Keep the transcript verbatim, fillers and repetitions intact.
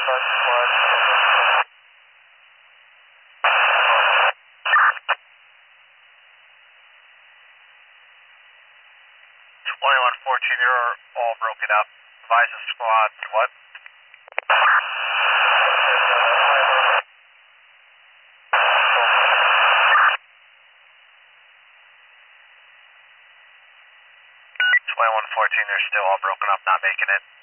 twenty-one fourteen, you're all broken up. Advise the squad, what? twenty-one fourteen, they're still all broken up, not making it.